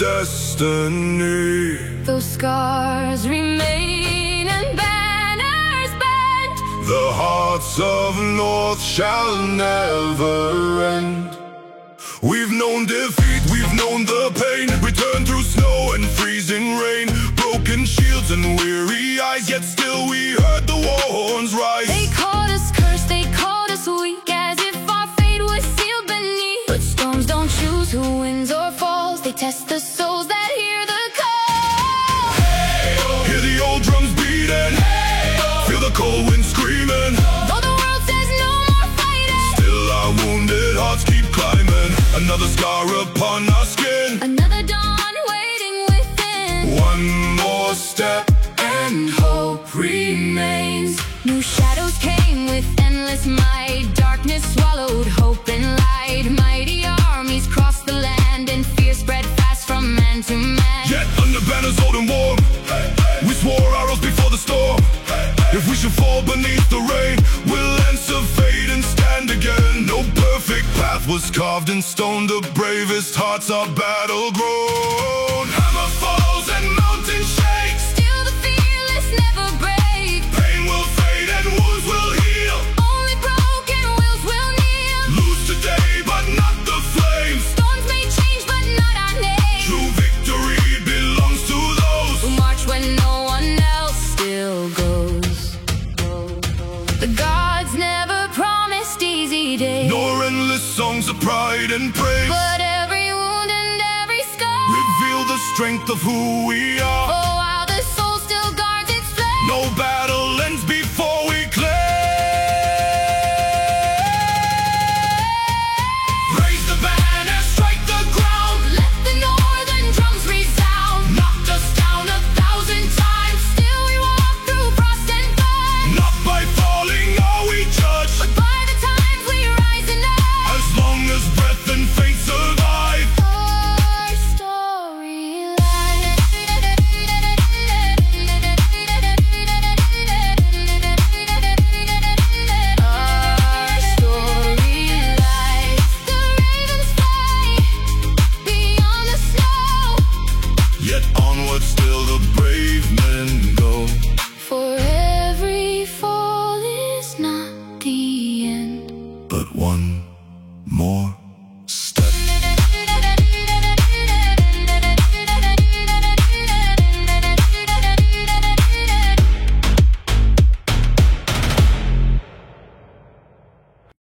destiny. Those scars remain and banners bend. The hearts of North shall never end. We've known defeat, we've known the pain. Return through snow and freezing rain. Broken shields and weary eyes, yet still we heard the war horns rise. They called us cursed, they called us weak, as if our fate was sealed beneath. But storms don't choose who wins or falls, they test the souls that hear the call. Hey-oh. Hear the old drums beating. Hey-oh. Feel the cold wind screaming. Though the world says no more fighting, still our wounded hearts keep climbing. Another scar upon our skin, another dawn waiting within. one more step and hope remains. New shadows came with endless might. Darkness swallowed hope and light. Mighty armies crossed the land, and fear spread fast from man to man. Yet under banners old and warm, we swore our oaths before the storm. If we should fall beneath the rain, we'll answer fate and stand again. No perfect path was carved in stone. The bravest hearts are battle grown. Hammer falls and mountain shakes, Still the fearless never break. pain will fade and wounds will heal. Only broken wills will kneel. Lose today but not the flames. Storms may change but not our name. True victory belongs to those Who march when no one else still goes. The gods never promised easy days, nor endless songs of pride and praise. but every wound and every scar Reveal the strength of who we are. oh, while the soul still guards its flame. No